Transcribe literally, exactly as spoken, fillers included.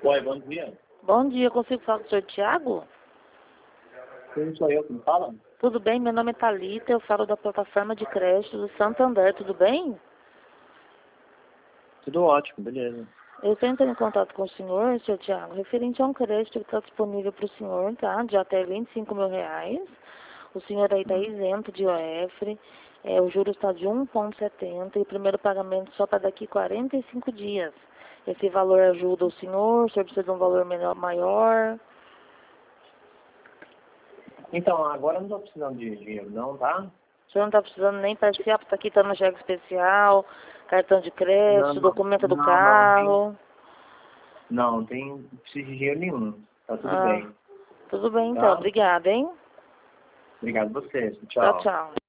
Oi, bom dia. Bom dia, consigo falar com o senhor Tiago? Quem sou eu que me fala? Tudo bem, meu nome é Thalita, eu falo da plataforma de crédito do Santander, tudo bem? Tudo ótimo, beleza. Eu estou entrando em contato com o senhor, senhor Tiago, referente a um crédito que está disponível para o senhor, tá? De até vinte e cinco mil reais. O senhor aí está isento de O F, é, o juros está de um vírgula setenta e o primeiro pagamento só para daqui quarenta e cinco dias. Esse valor ajuda o senhor, o senhor precisa de um valor menor, maior? Então, agora eu não estou precisando de dinheiro não, tá? O senhor não está precisando nem parcial, porque está aqui, está no cheque especial, cartão de crédito, Não, documento do não, não, tem, carro. não, tem, não preciso de dinheiro nenhum. Tá tudo Ah, bem, tudo bem então, tá? obrigada, hein? Obrigado a vocês, Tchau, tchau. tchau.